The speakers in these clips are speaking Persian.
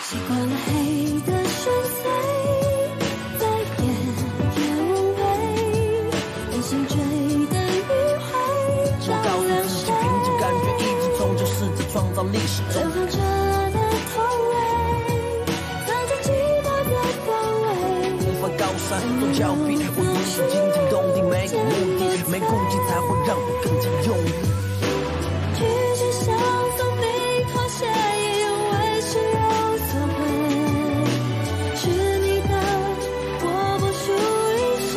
习惯了黑的深邃，再变也无味，人心追等于会照亮谁？ 凭着感觉一直终究试着创造历史中流淌着的痛味，藏着寂寞的高位， 无法高山多峭壁，我愿意惊天动地，没有目的，没顾忌才会让我更加用力。 拒绝相逢，没妥协，也为是有所谓。是你的，我不属于谁。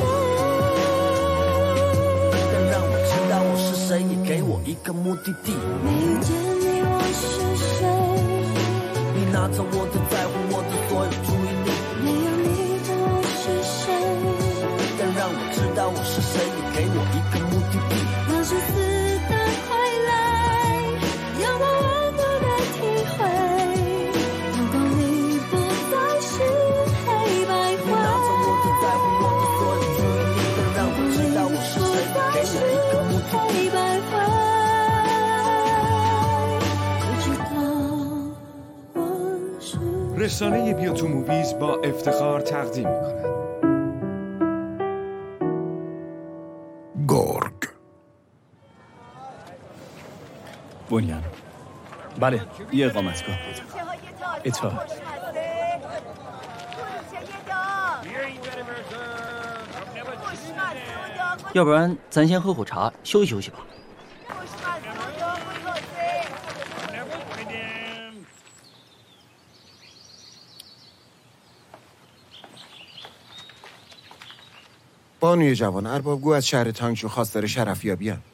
但让我知道我是谁，也给我一个目的地。 没遇见你，我是谁？ 你拿走我的在乎，我的所有注意力。 没有你的我是谁？ 但让我知道我是谁，也给我一个目的地。 那是死的快来，让我温度的体会。阳光里不再是黑白灰。 你拿走我的在乎，我的所有注意力。但让我知道我是谁，也给我一个目的地。 黑白灰，就知道我是。 رسانه بیا تو موویز با افتخار تقدیم می‌کند گرگ. بنیان بله یه اقامتگاه اطاعت要不然咱先喝口茶休息休息吧。 بانوی جوان اربابگو از شهر تانگشو خواستار شرفیابی هم.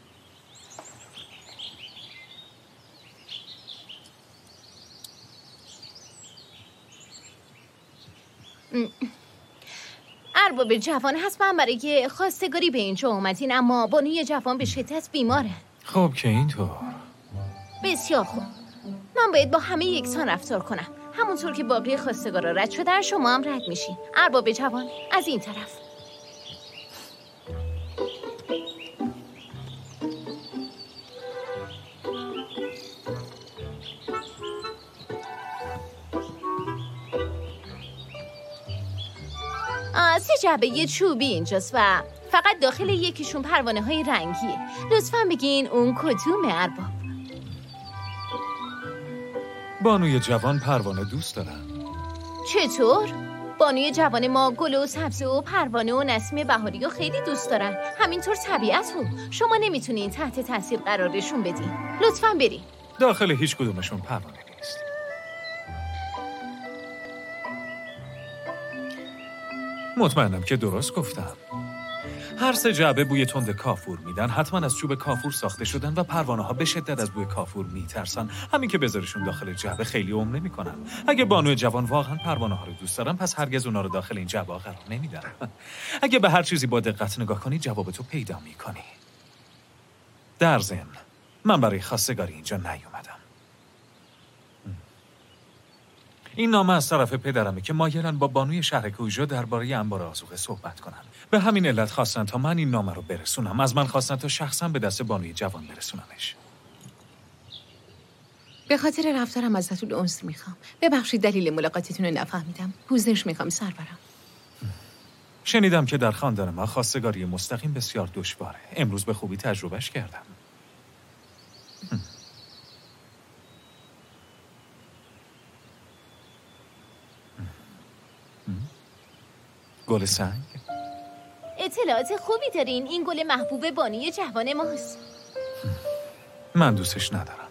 ارباب جوان حتما برای خواستگاری به اینجا اومدین، اما بانوی جوان به شدت بیماره. خب که اینطور. بسیار خوب، من باید با همه یکسان رفتار کنم. همونطور که باقی خواستگارا رد شدن شما هم رد میشین. ارباب جوان از این طرف. سه جعبه چوبی اینجاست و فقط داخل یکیشون پروانه های رنگیه. لطفاً بگین اون کدومه ارباب؟ بانوی جوان پروانه دوست دارن. چطور؟ بانوی جوان ما گل و سبزه و پروانه و نسیم بهاری رو خیلی دوست دارن، همینطور طبیعت رو. شما نمیتونین تحت تاثیر قرارشون بدین. لطفاً برین. داخل هیچ کدومشون پروانه نیست. مطمئنم که درست گفتم. هر سه جعبه بوی تند کافور میدن، حتما از چوب کافور ساخته شدن و پروانه ها به شدت از بوی کافور میترسن. همین که بذارشون داخل جعبه خیلی عمر نمیکنن. اگه بانوی جوان واقعا پروانه ها رو دوست دارن، پس هرگز اونا رو داخل این جعبه ها قرار نمیدن. اگه به هر چیزی با دقت نگاه کنی، جوابتو پیدا میکنی. در ضمن من برای خواستگاری اینجا نیومدم. این نامه از طرف پدرمه که مایلن با بانوی شهر کویژو درباره انبار آذوقه صحبت کنن. به همین علت خواستن تا من این نامه رو برسونم. از من خواستن تا شخصا به دست بانوی جوان برسونمش. به خاطر رفتارم ازتون عذر میخوام. ببخشید دلیل ملاقاتتون رو نفهمیدم. پوزش میخوام سرورم. شنیدم که در خاندان ما خواستگاری مستقیم بسیار دشواره. امروز به خوبی تجربهش کردم. گل سنگ؟ اطلاعات خوبی دارین. این گل محبوب بانوی جوان ماست. من دوستش ندارم.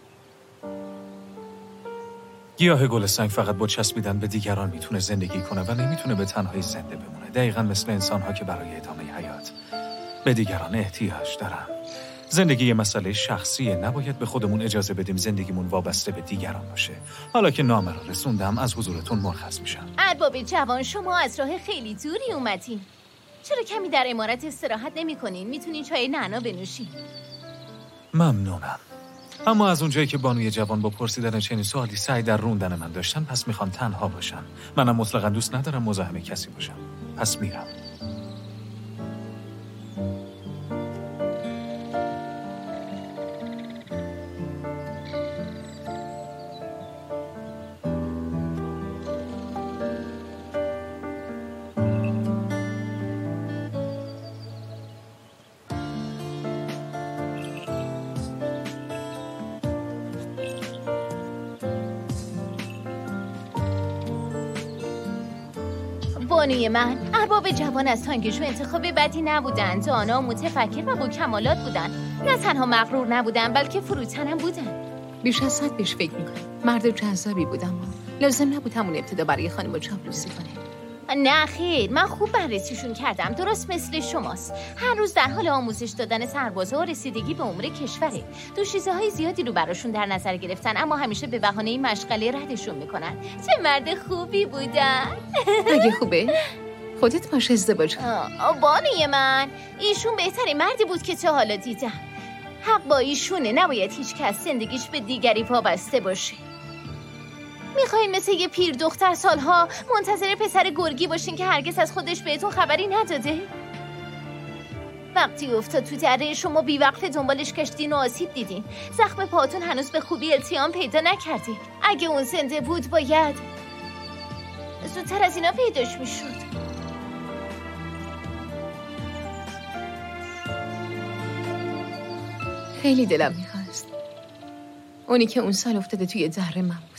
گیاه گل سنگ فقط با چسبیدن به دیگران میتونه زندگی کنه و نمیتونه به تنهایی زنده بمونه. دقیقاً مثل انسان‌ها که برای ادامه حیات به دیگران احتیاج دارن. زندگی یه مسئله شخصیه. نباید به خودمون اجازه بدیم زندگیمون وابسته به دیگران باشه. حالا که نامه رو رسوندم، از حضورتون مرخص میشم. ارباب جوان، شما از راه خیلی دوری اومدین. چرا کمی در عمارت استراحت نمی‌کنین؟ میتونین چای نعنا بنوشین. ممنونم. اما از اونجایی که بانوی جوان با پرسیدن چنین سوالی سعی در روندن من داشتن، پس میخوان تنها باشم. منم مطلقاً دوست ندارم مزاحم کسی باشم. پس میرم. بانوی من، ارباب جوان از تانگشو انتخاب بدی نبودن. دانا، متفکر و با کمالات بودن. نه تنها مغرور نبودن بلکه فروتنم بودن. بیش از حد بهش فکر میکنم. مرد جذابی بودم. لازم نبود همون ابتدا برای خانم چاپلوسی کنه. نه خیر، من خوب بررسیشون کردم. درست مثل شماست. هر روز در حال آموزش دادن سربازا و رسیدگی به امور کشوره. دوشیزه‌های زیادی رو براشون در نظر گرفتن، اما همیشه به بهانه مشغله ردشون میکنن. چه مرد خوبی بودن. اگه خوبه خودت باش ازدواج کن. بانوی من، ایشون بهترین مردی بود که تا حالا دیدم. حق با ایشونه. نباید هیچ کس زندگیش به دیگری وابسته باشه. میخواین مثل یه پیر دختر سالها منتظر پسر گرگی باشین که هرگز از خودش بهتون خبری نداده؟ وقتی افتاد تو دره شما بیوقفه دنبالش گشتین و آسیب دیدین. زخم پاتون هنوز به خوبی التیام پیدا نکرده. اگه اون زنده بود باید زودتر از اینا پیداش میشد. خیلی دلم میخواست. اونی که اون سال افتاده توی دره من بودم.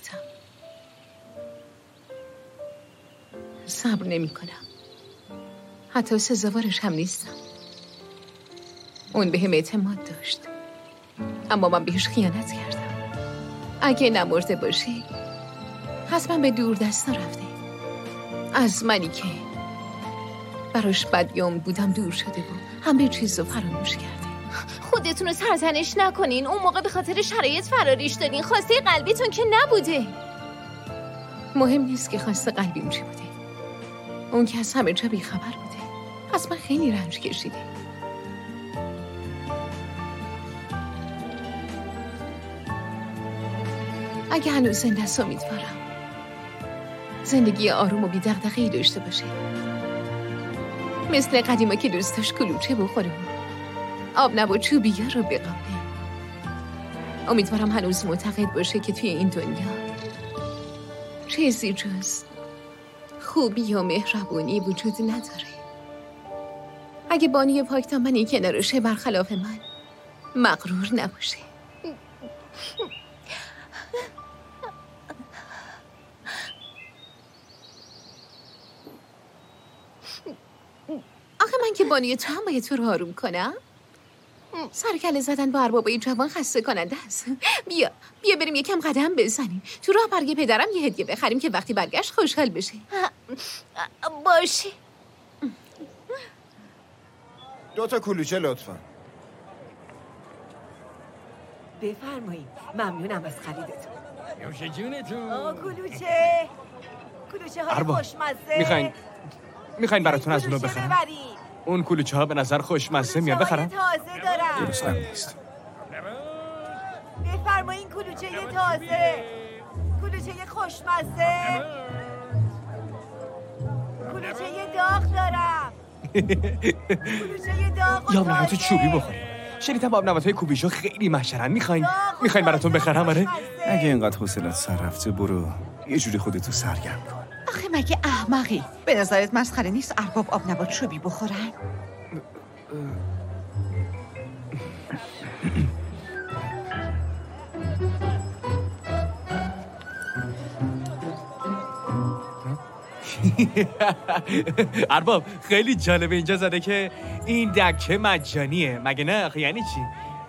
صبر نمی کنم. حتی سزاوارش هم نیستم. اون بهم اعتماد داشت، اما من بهش خیانت کردم. اگه نمرده باشی حتما به دور دستا رفته. از منی که براش بدیام بودم دور شده و همه چیز رو فراموش کرده. خودتون رو سرزنش نکنین. اون موقع به خاطر شرایط فراریش دادین. خواسته قلبیتون که نبوده. مهم نیست که خواسته قلبیم چی بوده. اون که از همه جا بیخبر بوده. از من خیلی رنج کشیده. اگه هنوز زنده است امیدوارم زندگی آروم و بی دغدغه‌ای داشته باشه، مثل قدیما که دوست داشت کلوچه بخوره و آب نب و چوبیا رو بقاپه. امیدوارم هنوز معتقد باشه که توی این دنیا چیزی جز خوبی و مهربونی وجود نداره. اگه بانی پاکدامنی کنارشه برخلاف من مغرور نباشه. آخه من که بانی تو هم باید تو رو آروم کنم؟ سرکله زدن با اربابای جوان خسته کننده است. بیا بریم یکم قدم بزنیم. تو راه برای پدرم یه هدیه بخریم که وقتی برگشت خوشحال بشه. باشه. 2 تا کلوچه لطفا. بفرمایید. ممنونم از خریدتون. نوش جونتون. کلوچه های خوشمزه. میخواین براتون از اونو بخرم؟ اون کلوچه ها به نظر خوشمزه میاد. بخرم؟ تازه دارم. درست هم نیست. بفرمایید کلوچه تازه. کلوچه خوشمزه. کلوچه داغ دارم. کلوچه داغ. یا نبات چوبی بخوریم. شنیدم آب نبات‌های کوبیشو خیلی محشرن. میخواین براتون بخرم؟ آره؟ اگه اینقدر حوصله‌ات سر رفته برو یه جوری خودتو سرگرم کن. آخه مگه احمقی؟ به نظرت مسخره نیست ارباب آب نبات چوبی بخورن؟ ارباب خیلی جالبه اینجا زده که این دکه مجانیه. مگه نه؟ آخه یعنی چی؟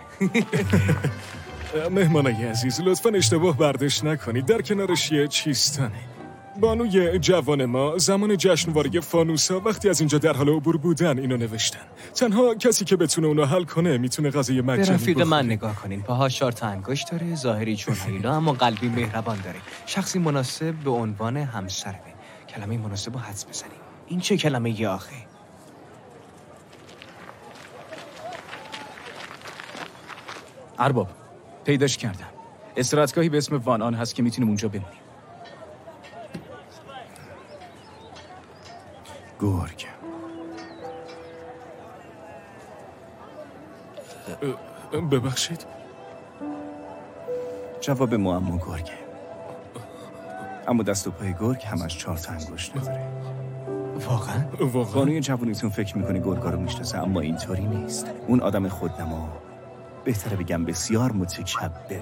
مهمانای عزیز لطفاً اشتباه برداشت نکنید. در کنارش یه چیستانه. بانوی جوان ما زمان جشنواره فانوسا وقتی از اینجا در حال عبور بودن اینو نوشتن. تنها کسی که بتونه اونو حل کنه میتونه غذای مجانی به رفیق بخوره. من نگاه کنین. پاها 4 تا انگشت داره، ظاهری چون هیلا اما قلبی مهربان داره. شخصی مناسب به عنوان همسرمه. کلمه مناسب رو حدس بزنیم. این چه کلمه یه آخه؟ ارباب پیداش کردم. استراحتگاهی به اسم وان آن هست که میتونیم اونجا بمونیم. گرگ. ببخشید. جواب معما گرگه. اما دست و پای گرگ همش 4 تا انگشت نداره. واقعا؟ بانوی جوانیتون فکر میکنه گرگا رو میشناسه، اما اینطوری نیست. اون آدم خودنما، بهتره بگم بسیار متکبریه.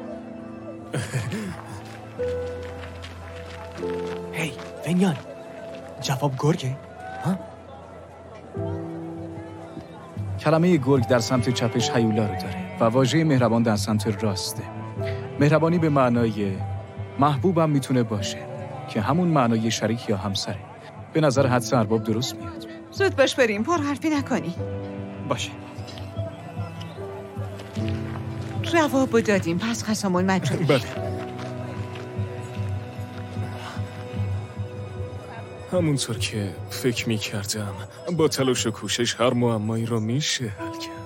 هی فنیان، جواب گرگه؟ کلمه گرگ در سمت چپش هیولا رو داره و واژه مهربان در سمت راسته. مهربانی به معنای محبوبم میتونه باشه که همون معنای شریک یا همسره. به نظر حدس ارباب درست میاد. زود باش بریم، پر حرفی نکنی. باشه. جوابو دادیم، پس قسمون مجبوری. بله. همونطور که فکر می‌کردم با تلاش و کوشش هر معمایی رو میشه حل کرد.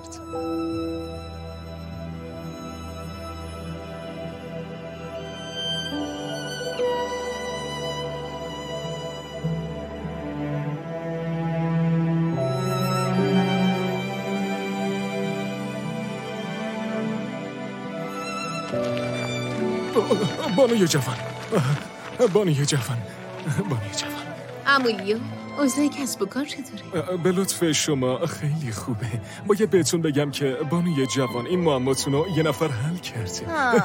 بانوی جوان. عمولیو، اوضاع کسب و کار چطوره؟ به لطف شما خیلی خوبه. باید بهتون بگم که بانوی جوان این معماتون رو یه نفر حل کرده.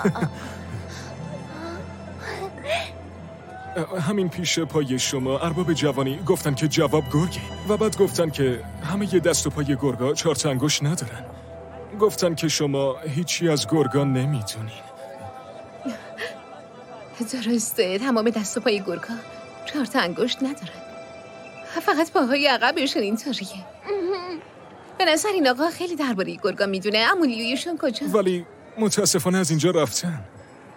همین پیش پای شما ارباب جوانی گفتن که جواب گرگه و بعد گفتن که همه ی دست و پای گرگا 4 تا انگشت ندارن. گفتن که شما هیچی از گرگا نمیدونین. درسته، تمام دست و پای گرگا 4 تا انگشت ندارن. فقط پاهای عقبشون اینطوریه. به نظر این آقا خیلی درباره گرگا میدونه. عمولیویشون کجا؟ ولی متاسفانه از اینجا رفتن.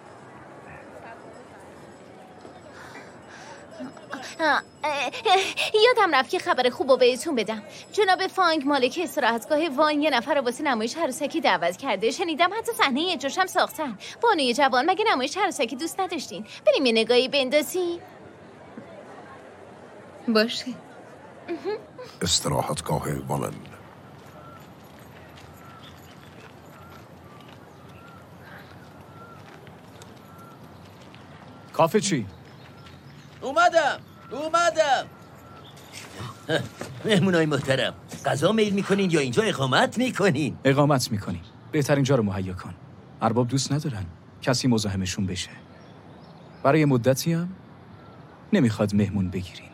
یادم رفت که خبر خوب رو بهتون بدم. جناب فانگ مالک استراحتگاه وان یه نفر رو واسه نمایش عروسکی دعوت کرده. شنیدم حتی صحنه اجراش هم ساختن. بانوی جوان، مگه نمایش عروسکی دوست نداشتین؟ بریم یه نگاهی بندازیم. باشه. استراحتگاه والن. کافه چی؟ اومدم. مهمونای محترم، غذا میل میکنین یا اینجا اقامت میکنین؟ اقامت میکنیم. بهترین جا رو مهیا کن. ارباب دوست ندارن کسی مزاحمشون بشه. برای مدتی هم نمیخواد مهمون بگیرین.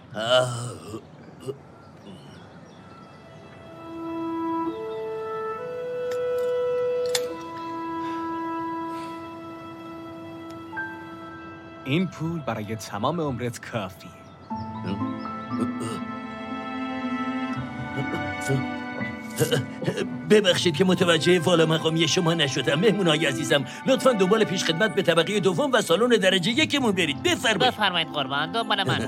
این پول برای تمام عمرت کافیه. ببخشید که متوجه والا مقامی شما نشدم. مهمونای عزیزم، لطفاً دنبال پیش خدمت به طبقه دوم و سالن درجه 1 مون برید. بفرمایید قربان، دنبال من.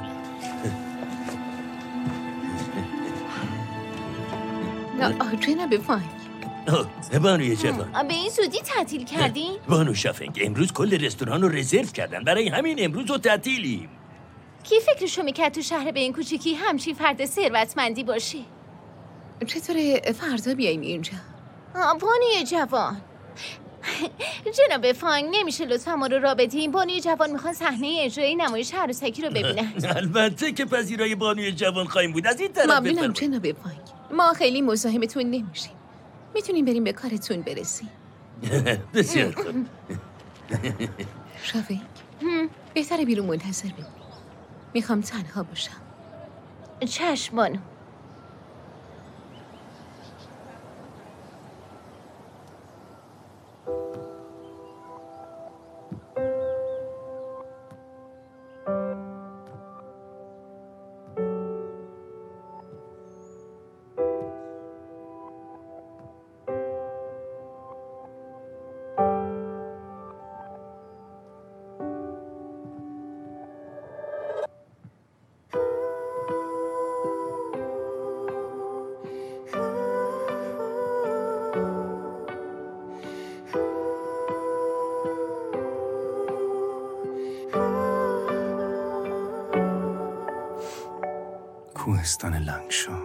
جناب فانگ. بانوی جوان، به این زودی تعطیل کردین؟ بانو شافنگ، امروز کل رستوران رو رزرو کردن. برای همین امروز رو تعطیلیم. کی فکرشو میکرد تو شهر به این کوچیکی همچین فرد ثروتمندی باشی؟ چطوره فردا بیاییم اینجا؟ بانوی جوان، جناب فانگ نمیشه لطفا ما رو راه بدین؟ بانوی جوان میخوان صحنه اجرای نمایش عروسکی رو ببینن. البته که پذیرای بانوی جوان خواهیم بود. از این طرف ممنونم جناب فانگ. ما خیلی مزاحمتون نمیشیم. میتونیم بریم به کارتون برسیم. بسیار خوب. شافنگ، بهتره بیرون منتظر بمونی. میخوام تنها باشم. چشم بانو. کوهستان لنگشا.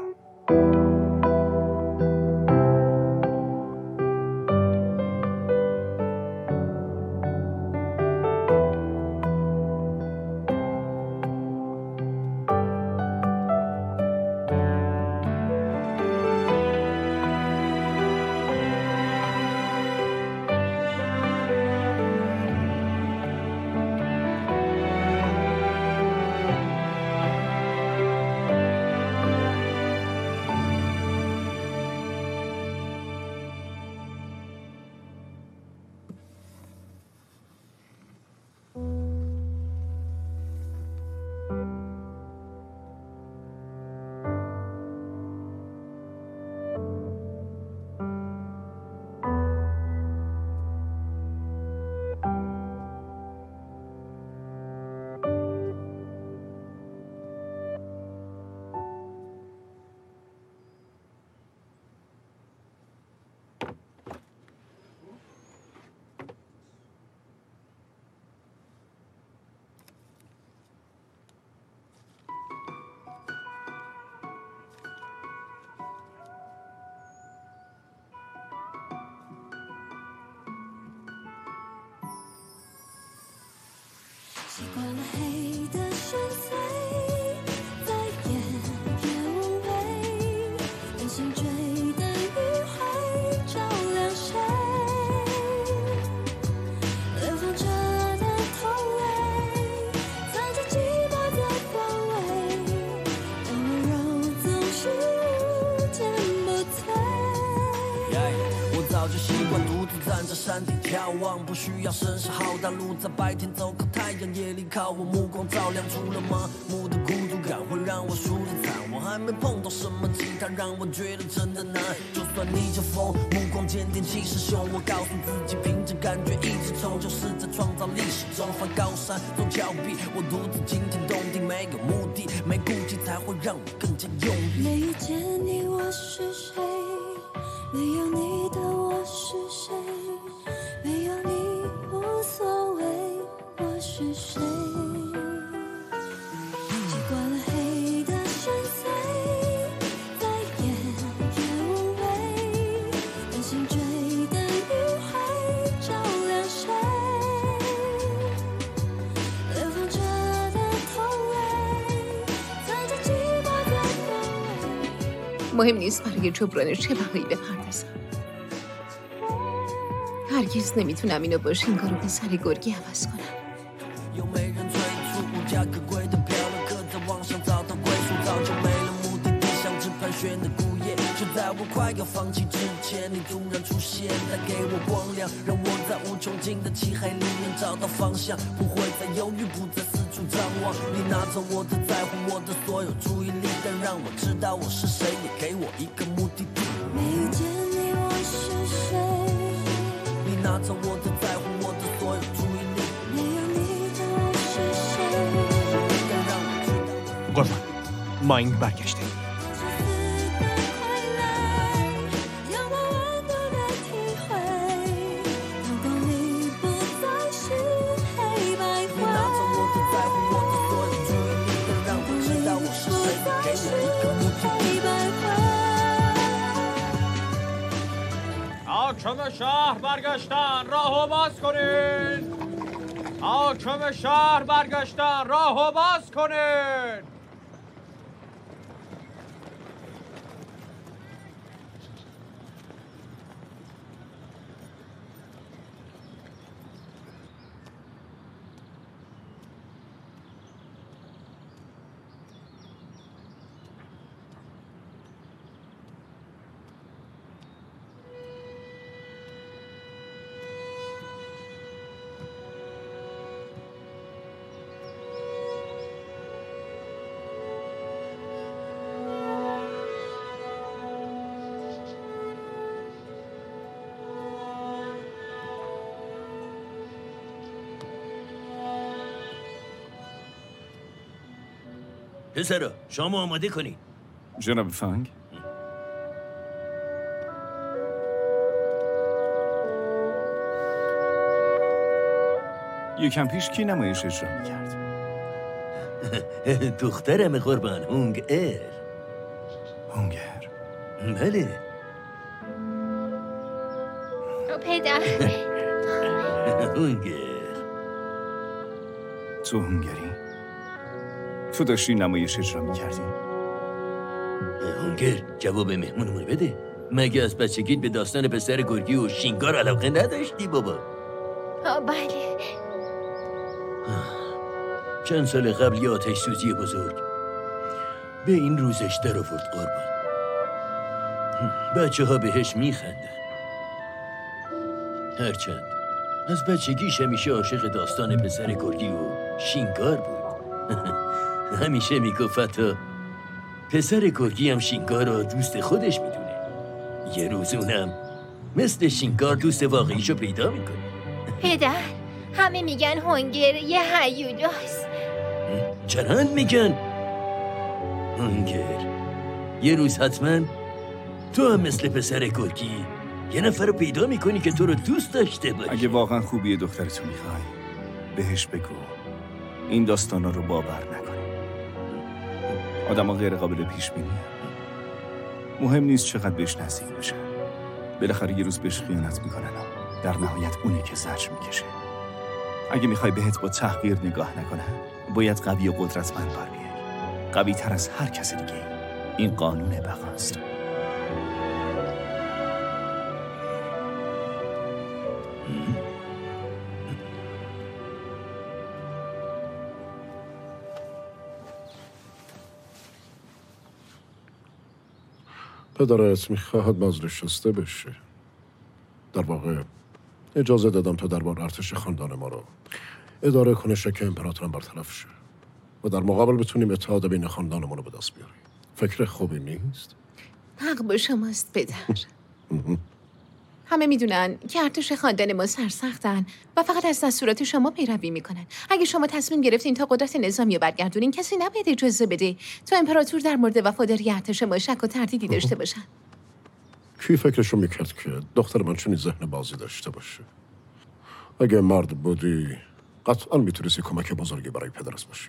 习惯了黑的深邃，再也无味，担心追的余晖照亮谁，流放着的头尾，藏着寂寞的风味，但温柔总是无坚不摧。 我早就习惯独自站在山顶眺望，不需要声势浩大，路在白天走，靠太阳夜里靠我，目光照亮出了麻木的孤独感，会让我输得惨。我还没碰到什么吉他让我觉得真的难，就算逆着风，目光坚定气势汹，我告诉自己凭着感觉一直冲，就是在创造历史中翻高山走峭壁，我独自惊天动地，没有目的没顾忌，才会让我更加用力。 没遇见你我是谁，没有你的我是谁，没有你无所谓我是谁，习惯了黑的深邃，再也无味，担心追的余晖照亮谁，流放着的头尾，藏着寂寞的风味。 مهم نیست برای جبران چه بهایی بپردازم. هرگز نمیتونم اینو با شینگارو پسر گرگی عوض کنم. 又没人催促，无家可归的漂流客在网上找到归宿，早就没了目的地，像只盘旋的孤雁。就在我快要放弃之前，你突然出现，带给我光亮，让我在无穷尽的漆黑里面找到方向，不会再犹豫，不再四处张望。你拿走我的在乎，我的所有注意力，但让我知道我是谁，也给我一个目的地。 没遇见你我是谁， 你拿走我的在乎，我的所有注意力， 没有你的我是谁， 但让我知道。 قربان ماینگ برگشته. 让我温度的体会，阳光里不再是黑白灰， 你拿走我的在乎，我的所有注意力，但让我知道我是谁，给我一个目的地。 حاکم شهر برگشتن راهو باز کنین. حاکم شهر برگشتن راهو باز کنین. پسرا شما آماده کنید. جناب فنگ یکم پیش کی نمایش اجرا می‌کرد؟ دخترم قربان هونگ ایر. هونگر؟ بله. پدر هونگر. تو هونگری؟ تو داشتی نمایش اجرا می‌کردی؟ هونگر جواب مهمونمون بده. مگه از بچگیت به داستان پسر گرگی و شینگار علاقه نداشتی بابا؟ بله. چند سال قبل یه آتش سوزی بزرگ به این روزش در آورد قربان. بچه ها بهش میخندن. هرچند از بچگیش همیشه عاشق داستان پسر گرگی و شینگار بود. همیشه میگفت حتی پسر گرگی هم شینگار رو دوست خودش میدونه. یه روز اونم مثل شینگار دوست واقعیشو پیدا میکنه. پدر همه میگن هونگر یه هیولاست. چرا میگن؟ هونگر یه روز حتما تو هم مثل پسر گرگی یه نفر رو پیدا میکنی که تو رو دوست داشته باشه. اگه واقعا خوبی دخترتو میخوای بهش بگو این داستانا رو باور نکنه. آدما غیر قابل پیش بینی. مهم نیست چقدر بهش نزدیک بشن. بالاخره یه روز بهش خیانت میکنن. در نهایت اونه که زجر میکشه. اگه میخوای بهت با تحقیر نگاه نکنن باید قوی و قدرتمند بر بیای، قوی تر از هر کس دیگه. این قانون بقاست. پدرت میخواهد بازنشسته بشه. در واقع اجازه دادم تا دربار ارتش خاندان ما رو اداره کنه که امپراتورم برطرف شه و در مقابل بتونیم اتحاد بین خاندانمون رو به دست بیاریم. فکر خوبی نیست؟ حق با شماست پدر. همه میدونن که ارتش خاندان ما سرسختن و فقط از دستورات شما پیروی میکنن. اگه شما تصمیم گرفتین تا قدرت نظامی رو برگردونین، کسی نباید اجازه بده تا امپراتور در مورد وفاداری ارتش ما شک و تردیدی داشته باشن. کی فکرشو میکرد که دختر من چنین ذهن بازی داشته باشه؟ اگه مرد بودی قطعا میتونستی کمک بزرگی برای پدرت باشی.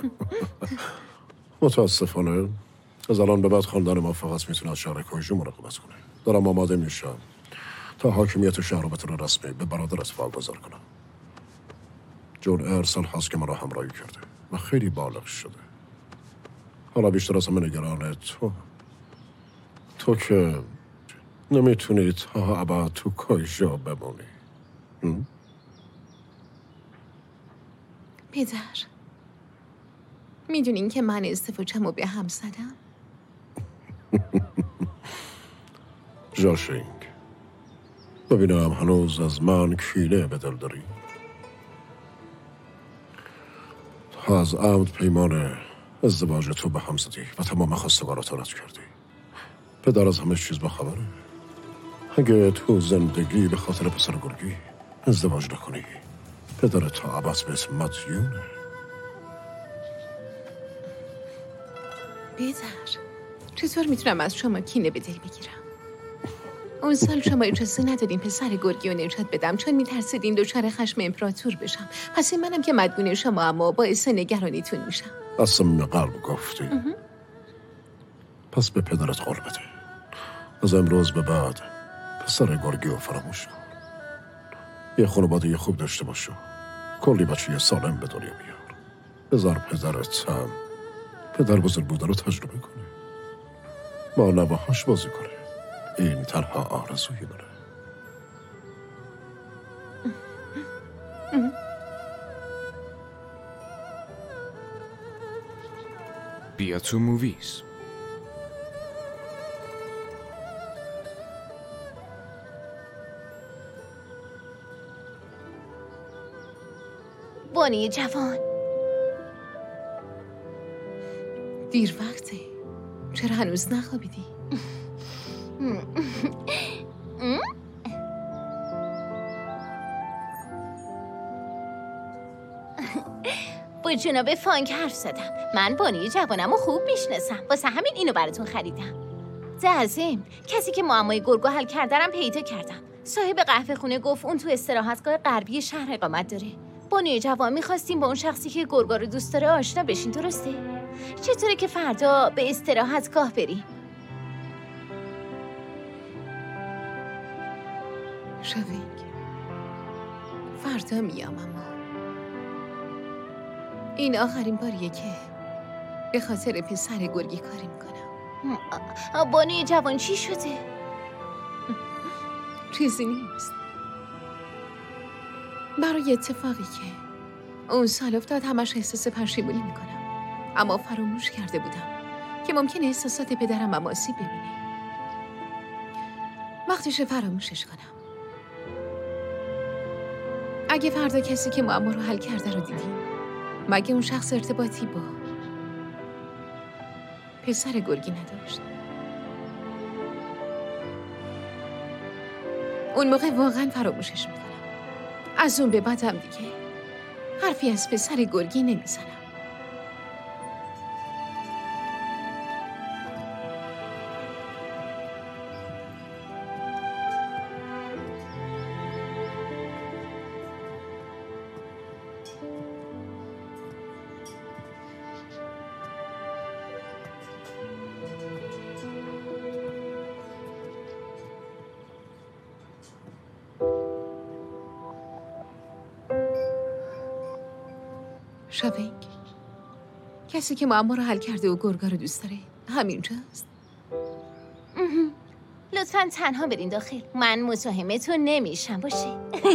متاسفانه از الان به بعد خاندان ما فقط میتونه از شهر کویژو مراقبت کنه. دارم آماده میشم تا حاکمیت شهر رو به طور رسمی به برادرت واگذار کنم. جون ارسال هست که مرا همراهی کرده و خیلی بالغ شده. حالا بیشتر از همه نگران تو که نمیتونی تا ابد تو کویژو بمونی. پدر، میدونین که من ازدواجمو به هم زدم؟ جاشینگ، ببینم هنوز از من کینه به دل داری؟ تا از عمد پیمان ازدواج تو به هم زدی و تمام خواستگارات رد کردی. پدر از همه چیز بخبره. اگه تو زندگی به خاطر پسر گرگی ازدواج نکنی، پدر تا ابد بهت مدیونه. پدر، چطور میتونم از شما کینه به دل بگیرم؟ اون سال شما اجازه ندادین پسر گرگی رو نجات بدم چون میترسیدین دچار خشم امپراتور بشم. پس این منم که مدیون شما اما باعث نگرانیتون میشم. از صمیم قلب گفتی. پس به پدرت قول بده از امروز به بعد پسر گرگی رو فراموش کن. یه خانواده خوب داشته باشو، کلی بچه سالم به دنیا بیار. بذار پدرت هم پدر بزرگ بودن رو تجربه کنه، با نواهاش بازی کنه. این تنها آرزوی منه. بیا تو موویز. بانی جوان، دیر وقته. چرا هنوز نخوابیدی؟ با جناب فانک حرف زدم. من بانی جوانم و خوب میشناسم، واسه همین اینو براتون خریدم. در ضمن کسی که معمای گرگو حل کردم پیدا کردم. صاحب قهوه خونه گفت اون تو استراحتگاه غربی شهر اقامت داره. بانی جوان، میخواستیم با اون شخصی که گرگا رو دوست داره آشنا بشین، درسته؟ چطوره که فردا به استراحتگاه بریم؟ شوینگ، فردا میام، اما این آخرین باریه که به خاطر پسر گرگی کاری میکنم. بانی جوان، چی شده؟ چیزی نیست. برای اتفاقی که اون سال افتاد همش احساس پشیمونی میکنم، اما فراموش کرده بودم که ممکنه احساسات پدرم هم آسیب ببینه. وقتشه فراموشش کنم. اگه فردا کسی که معما رو حل کرده رو دیدی، مگه اون شخص ارتباطی با پسر گرگی نداشت؟ اون موقع واقعا فراموشش میکنم. از اون به بعدم دیگه حرفی از پسر گرگی نمیزنم. شافنگ، کسی که معما رو حل کرده و گرگا رو دوست داره همینجاست. لطفاً تنها برین داخل. من مزاحمتون نمیشم باشه.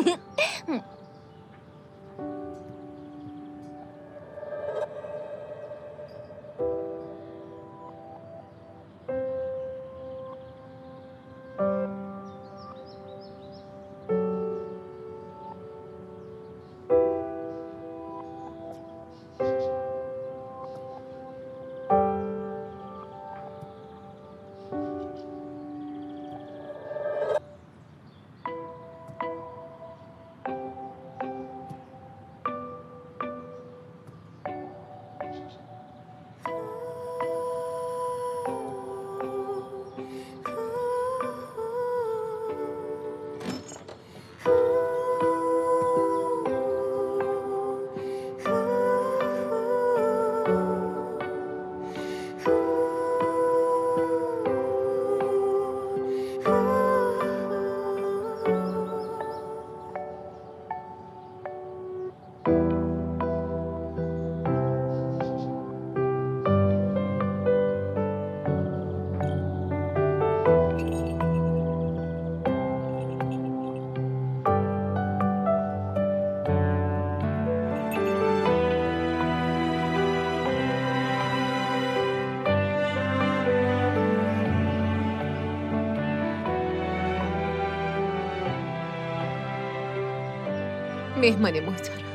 مهمان محترم،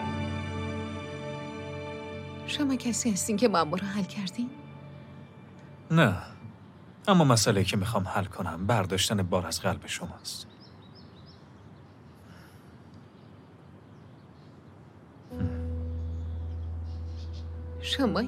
شما کسی هستین که معما رو حل کردین؟ نه، اما مسئله که میخوام حل کنم برداشتن بار از قلب شماست. شمایی؟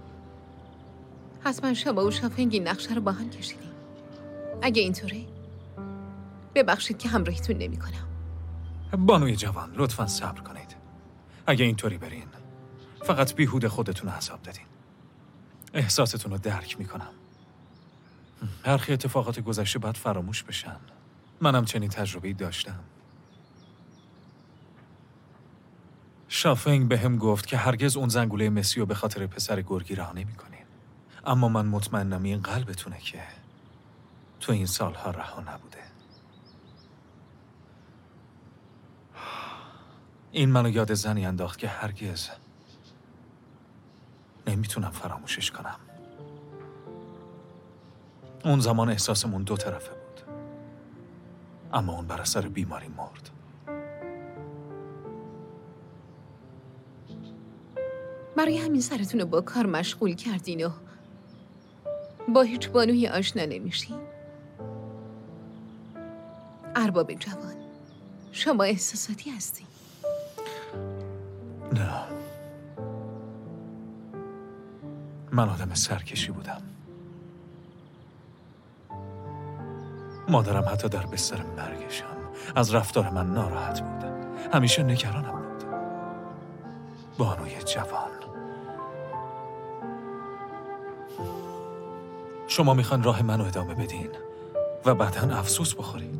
حتما شما و شافنگ این نقشه رو با هم کشیدین. اگه اینطوره ببخشید که همراهیتون نمی کنم. بانوی جوان، لطفاً صبر کنید. اگه اینطوری برین فقط بیهوده خودتون عذاب دادین. احساستون رو درک میکنم. برخی اتفاقات گذشته باید فراموش بشن. منم چنین تجربه‌ای داشتم. شافنگ بهم گفت که هرگز اون زنگوله مسی رو به خاطر پسر گرگی رها نمی‌کنین. اما من مطمئنم این قلبتونه که تو این سالها رها نبوده. این منو یاد زنی انداخت که هرگز نمیتونم فراموشش کنم. اون زمان احساسمون دو طرفه بود، اما اون بر اثر بیماری مرد. برای همین سرتون رو با کار مشغول کردین و با هیچ بانوی آشنا نمیشین. ارباب جوان، شما احساساتی هستین. نه، من آدم سرکشی بودم. مادرم حتی در بستر مرگشم از رفتار من ناراحت بود. همیشه نگرانم بود. بانوی جوان، شما میخوان راه منو ادامه بدین و بعداً افسوس بخورین.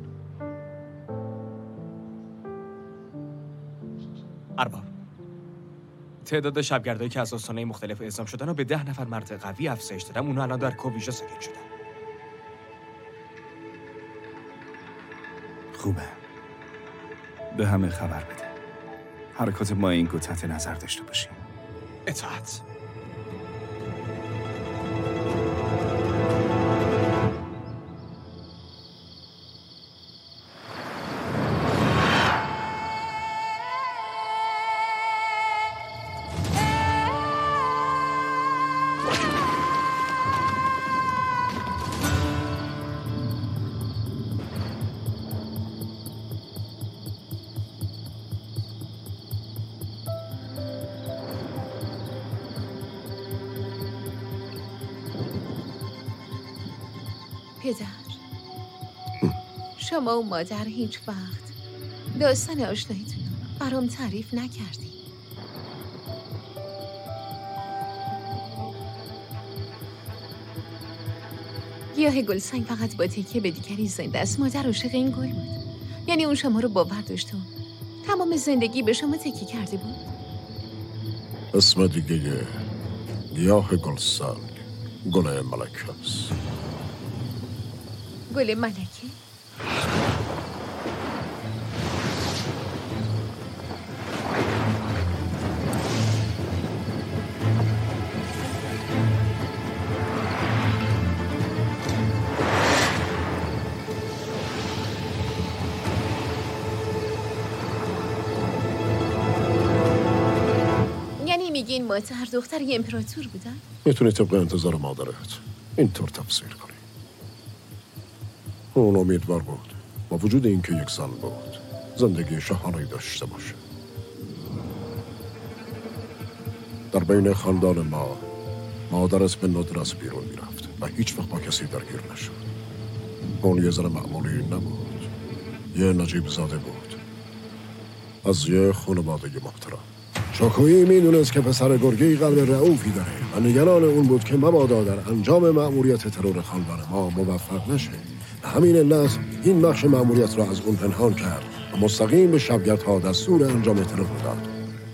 ارباب، تعداد شبگردایی که از آستانه‌های مختلف اعزام شدن و به 10 نفر مرد قوی افزایش دادم. اونا الان در کوویژا ساکن شدن. خوبه. به همه خبر بده. حرکات ما این گو تحت نظر داشته باشیم. اطاعت. پدر، شما و مادر هیچ وقت داستان آشناییتون رو برام تعریف نکردی. گیاه گلسنگ فقط با تکیه به دیگری زنده است. مادر عاشق این گل بود. یعنی اون شما رو باور داشت و تمام زندگی به شما تکیه کرده بود. اسم دیگه گیاه گلسنگ گل ملکه است. گل ملکه؟ میگین مادر دختر امپراتور بودن؟ میتونی طبق انتظار مادرت اینطور تفسیر کنی. اون امیدوار بود با وجود اینکه یک زن بود زندگی شاهانه‌ای داشته باشه. در بین خاندان ما مادرت به ندرت بیرون میرفت و هیچ وقت با کسی درگیر نشد. اون یه زن معمولی نبود، یه نجیب زاده بود از یه خانواده محترم. شاکویی میدونست که پسر گرگی قلب رعوفی داره و نگران اون بود که مبادا در انجام مأموریت ترور خاندان ما موفق نشه. به همین علت این بخش مأموریت را از اون پنهان کرد و مستقیم به شبگردها دستور انجام ترور داد.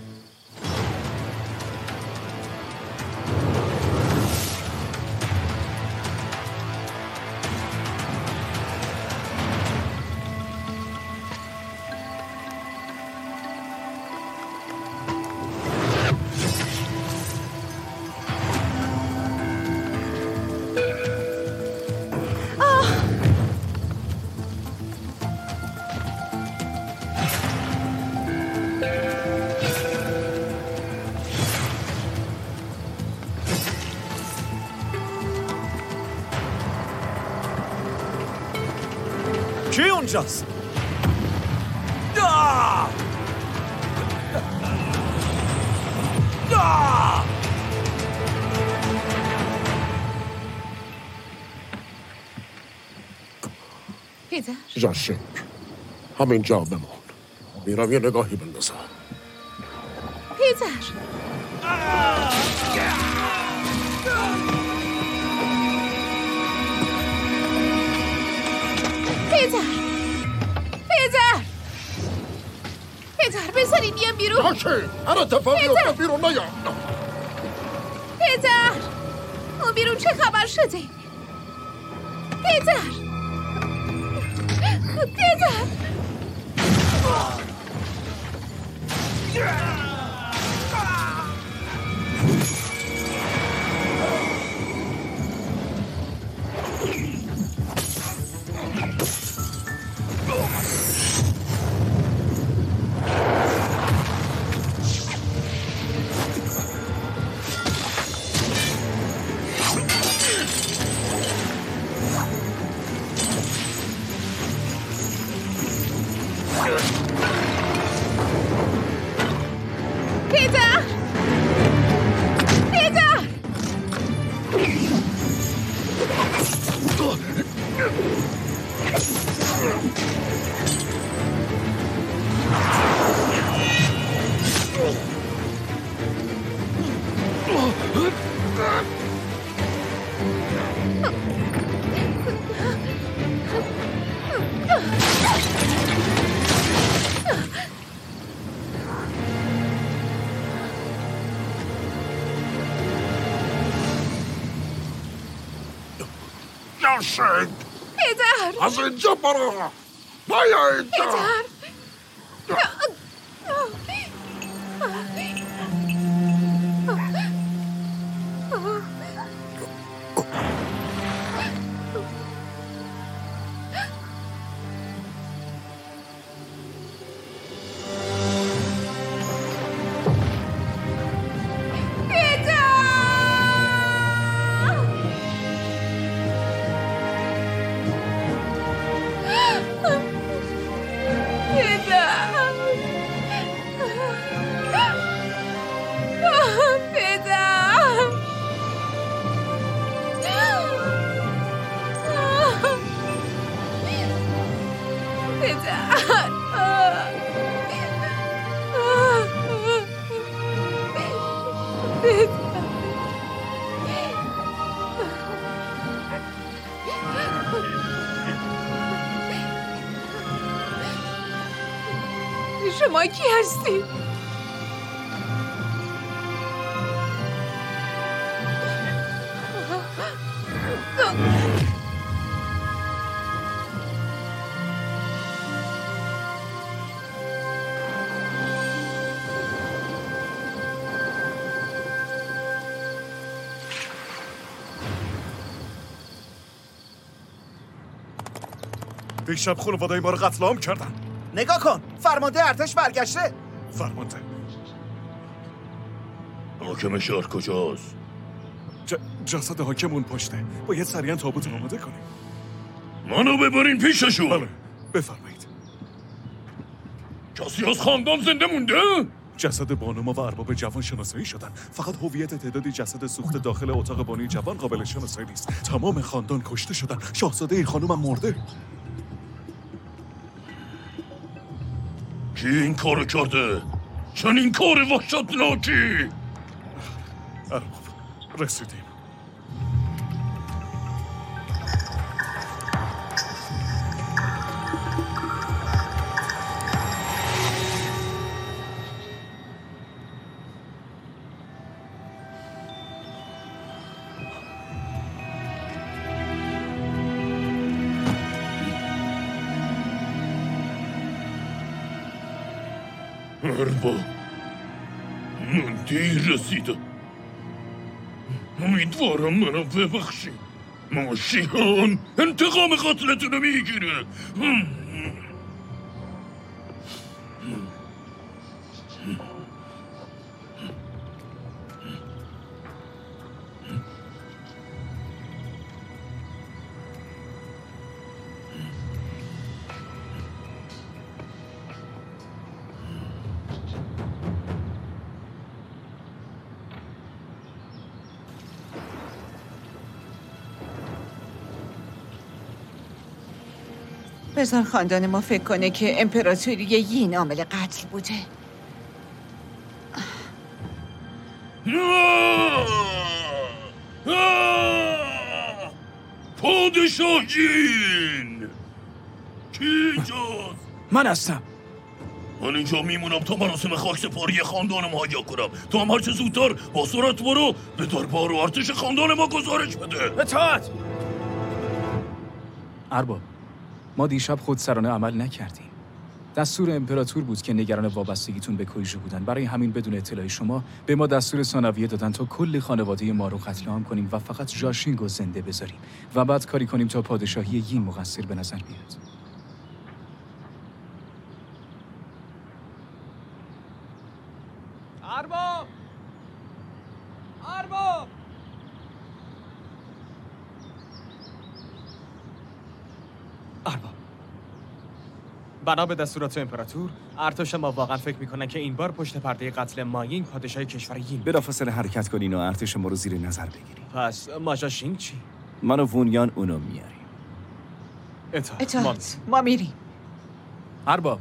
کی اونجاست؟ پدر؟ جاشنگ همین جا بمون. میرم یه نگاهی بندازم. پدر پدر بذاری بیام بیرون. جاشنگ هر اتفاقی افتاد بیرون نیا. پدر اون بیرون چه خبر شده؟ پدر جاشنگ پدر از اینجا برو. نیا اینجا. شما کی هستی؟ دیشب خانواده ما رو قتل عام کردن. نگاه کن، فرمانده ارتش برگشته. فرمانده حاکم شهر کجاست؟ جسد حاکم اون پشته. باید سریعا تابوت رو آماده کنیم. منو ببرین پیششون. بله بفرمایید. کسی از خاندان زنده مونده؟ جسد بانوما و ارباب جوان شناسایی شدن. فقط هویت تعدادی جسد سوخت داخل اتاق بانوی جوان قابل شناسایی نیست. تمام خاندان کشته شدن. شاهزاده این خانومم مرده. کی این کارو کرده؟ چنین کار وحشتناکی؟ ارباب رسیدیم. ارباب من دیر رسیدم. امیدوارم منو ببخشی. ماشیان انتقام قتلتون رو میگیره. بذار خاندان ما فکر کنه که امپراتوری یین عامل قتل بوده. پادشاهین کی اینجاست؟ من هستم. من اینجا میمونم تا مراسم خاکسپاری خاندان ما حیا کنم. تو هم هرچه زودتر با سرعت برو به دربار و ارتش خاندان ما گزارش بده. اطاعت. ارباب ما دیشب خودسرانه عمل نکردیم. دستور امپراتور بود که نگران وابستگیتون به کویژو بودن. برای همین بدون اطلاع شما به ما دستور ثانویه دادن تا کل خانواده ما رو قتل عام کنیم و فقط جاشینگو زنده بذاریم و بعد کاری کنیم تا پادشاهی یین مقصر به نظر بیاد. ارباب! ارباب! ارباب بنا به دستورات امپراتور ارتش ما واقعا فکر میکنن که این بار پشت پرده قتل مایین پادشاه کشور یین بلافاصله حرکت کنین و ارتش ما رو زیر نظر بگیریم. پس ماجا شینگ چی؟ من و وونیان اونو میاریم. اطاعت. ما میریم. ارباب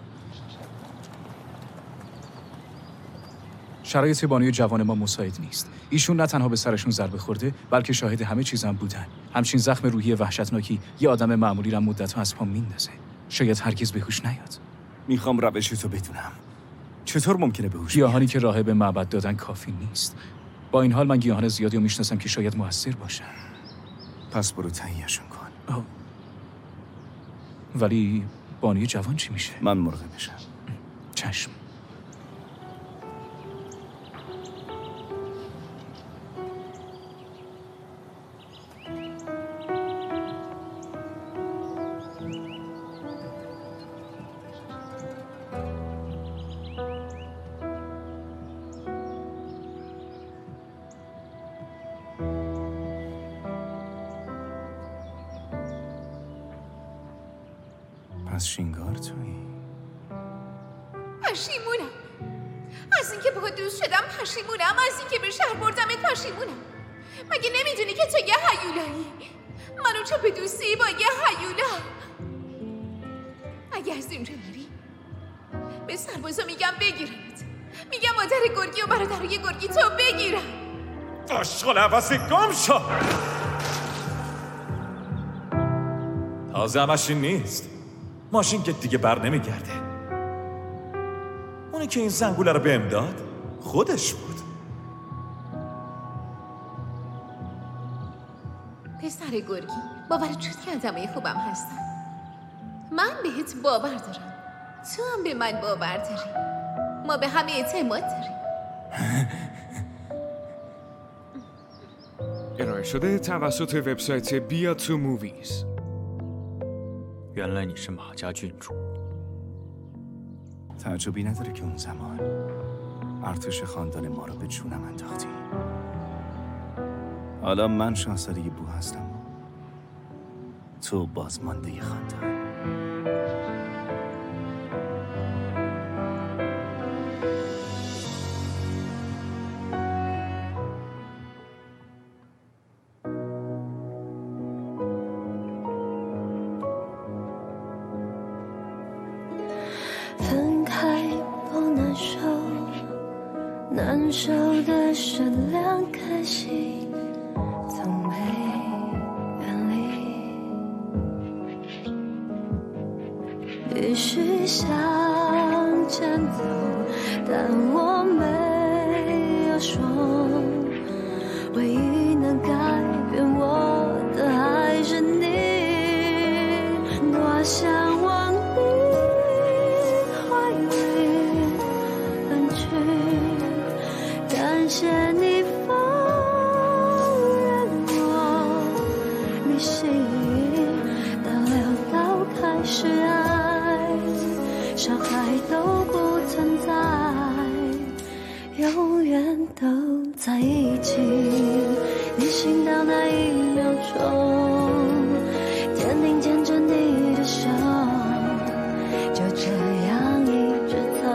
شرایط بانوی جوان ما مساعد نیست. ایشون نه تنها به سرشون ضربه خورده بلکه شاهد همه چیزم بودن. همچین زخم روحی وحشتناکی یه آدم معمولی را مدت‌ها از پا میندازه. شاید هرگز به هوش نیاد. میخوام روشتو بدونم. چطور ممکنه به هوش گیاهانی که راه به معبد دادن کافی نیست. با این حال من گیاهان زیادی رو میشناسم که شاید موثر باشن. پس برو تهیه‌شون کن. ولی بانوی جوان چی میشه؟ من مراقبشم. چشم. پس شینگار تویی؟ پشیمونم از اینکه باهات دوست شدم. پشیمونم از اینکه به شهر بردمت. پشیمونم. مگه نمیدونی که تو یه هیولایی؟ منو چه به دوستی با یه هیولا؟ اگه از اینجا نری به سربازا میگم بگیرنت. میگم مادر گرگی و برادرای گرگی تو بگیرن. آشغال عوضی گم شو. تازه ماشین نیست. ماشین که دیگه بر نمیگرده. اونی که این زنگوله رو بهم داد خودش بود. پسر گرگی باورت شد که آدمای خوبم هستن. من بهت باور دارم. تو هم به من باور داری. ما به همه اعتماد داریم. ارائه شده توسط وبسایت بیا تو موویز. 原来你是马家郡主。 تعجبی نداره که اون زمان ارتش خاندان ما رو به جونم انداختی. حالا من شاهزاده بو هستم، تو بازمانده خاندان. 分开不难受，难受的是两颗心从没远离，必须向前走，但我没有说，唯一能改变我的还是你，多想往你怀里奔去，感谢你放任我逆行，到潦倒开始爱，伤害都不存在，永远都在一起。逆行到那一秒钟，坚定牵着你的手，就这样一直走。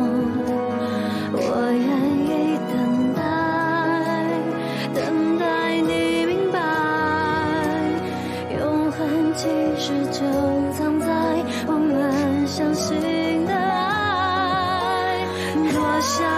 我愿意等待，等待你明白，永恒其实就藏在我们相信的爱。多想